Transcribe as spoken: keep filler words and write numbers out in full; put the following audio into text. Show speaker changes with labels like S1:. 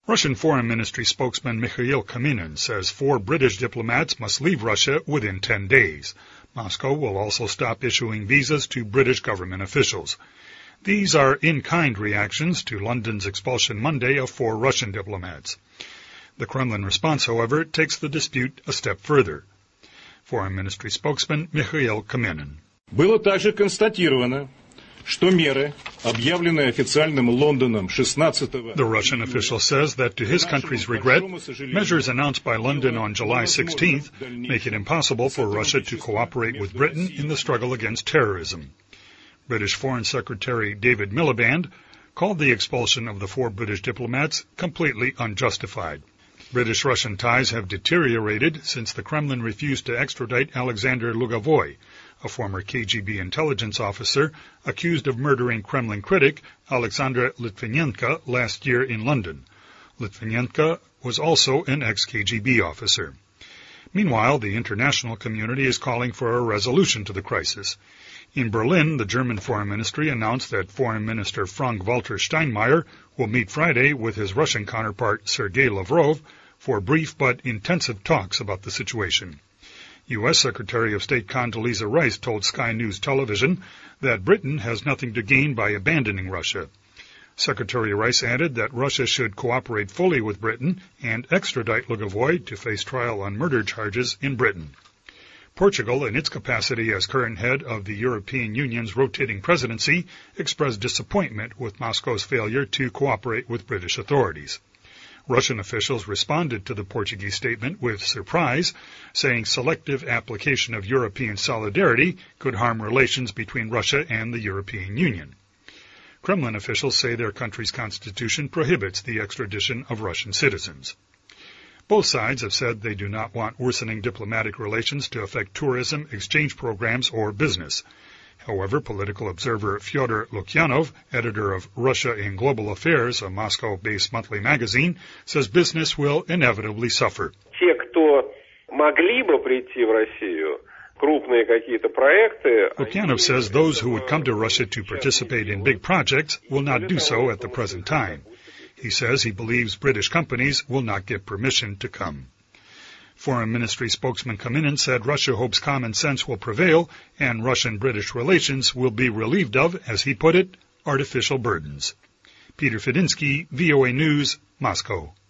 S1: Russian Foreign Ministry spokesman Mikhail Kaminin says four British diplomats must leave Russia within ten days. Moscow will also stop issuing visas to British government officials. These are in-kind reactions to London's expulsion Monday of four Russian diplomats. The Kremlin response, however, takes the dispute a step further. Foreign Ministry spokesman Mikhail Kaminin.
S2: Было также констатировано, что меры, объявленные официальным Лондоном шестнадцатого...
S1: The Russian official says that to his country's regret, measures announced by London on July sixteenth make it impossible for Russia to cooperate with Britain in the struggle against terrorism. British Foreign Secretary David Miliband called the expulsion of the four British diplomats completely unjustified. British-Russian ties have deteriorated since the Kremlin refused to extradite Alexander Lugavoy, a former K G B intelligence officer accused of murdering Kremlin critic Alexander Litvinenko last year in London. Litvinenko was also an ex-K G B officer. Meanwhile, the international community is calling for a resolution to the crisis. In Berlin, the German Foreign Ministry announced that Foreign Minister Frank-Walter Steinmeier will meet Friday with his Russian counterpart Sergei Lavrov for brief but intensive talks about the situation. U S Secretary of State Condoleezza Rice told Sky News Television that Britain has nothing to gain by abandoning Russia. Secretary Rice added that Russia should cooperate fully with Britain and extradite Lugavoy to face trial on murder charges in Britain. Portugal, in its capacity as current head of the European Union's rotating presidency, expressed disappointment with Moscow's failure to cooperate with British authorities. Russian officials responded to the Portuguese statement with surprise, saying selective application of European solidarity could harm relations between Russia and the European Union. Kremlin officials say their country's constitution prohibits the extradition of Russian citizens. Both sides have said they do not want worsening diplomatic relations to affect tourism, exchange programs, or business. However, political observer Fyodor Lukyanov, editor of Russia in Global Affairs, a Moscow-based monthly magazine, says business will inevitably suffer.
S3: Те, кто могли бы прийти в Россию, крупные какие-то проекты...
S1: Lukyanov says those who would come to Russia to participate in big projects will not do so at the present time. He says he believes British companies will not get permission to come. Foreign Ministry spokesman Kaminin said Russia hopes common sense will prevail and Russian-British relations will be relieved of, as he put it, artificial burdens. Peter Fedinsky, V O A News, Moscow.